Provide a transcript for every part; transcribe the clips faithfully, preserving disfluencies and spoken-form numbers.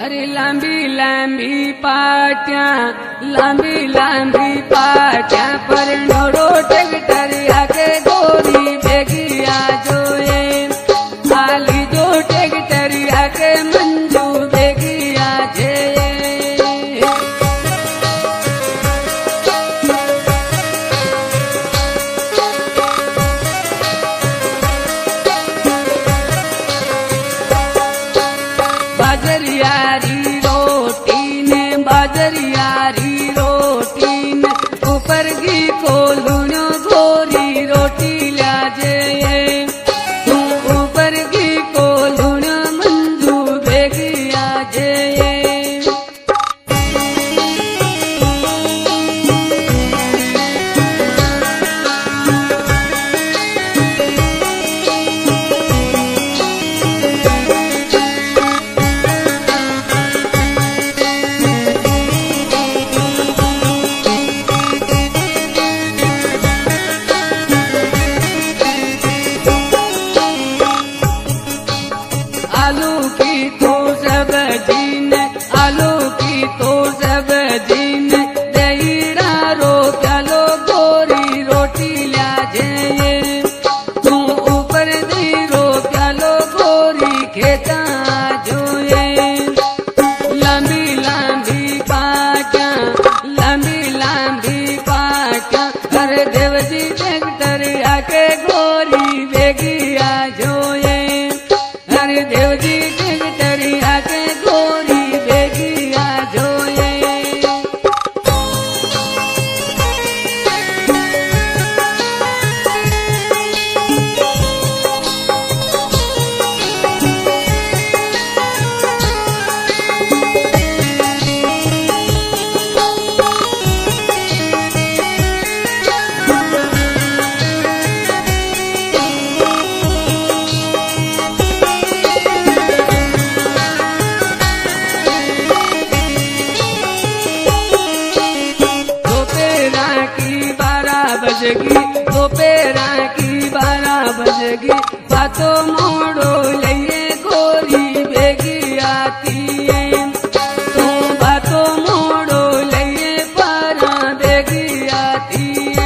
अरे लांबी लांबी पाट्या लांबी लांबी पाट्या पर नोड़ो ट्रैक्टर आके गोरी बेगी आ जोए आली जो ट्रैक्टर आके मंजू बेगी आ जे बाजरियारी रोटी ने बाजरियारी रोटी ने ऊपर की को लूनो गोरी रोटी ला जे तू ऊपर की को लूनो मंजू बेगी आ जे आलू की तो सब्जी ने आलू की तो सब्जी ने दहीरा रो प्यालो गोरी रोटी ला जे तू ऊपर दी रो प्यालो गोरी खेता जोए लंबी लंबी पाट्या लंबी लंबी पाट्या अरे देवजी ट्रैक्टर आके गोरी बेगी आ जोए अरे देवजी ट्रैक्टर आके गोरी बेगी आ जोए बजगी दोपहरा की बारह बजगी बातों मोड़ो लिए गोरी बेगी आती है तो बातों मोड़ो लिए बारह बेगी आती है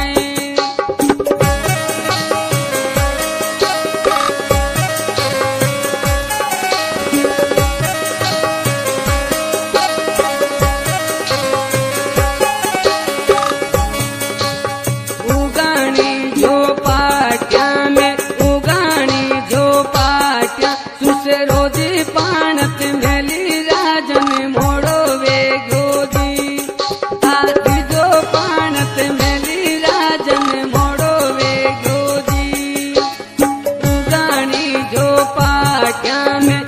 उगानी जो पाट्या में उगानी जो पाट्या सुसे रोजी पाणत मेली राजन मोड़ो वे गोदी आदि जो पाणत मेली राजन मोड़ो वे गोदी उगानी जो पाट्या में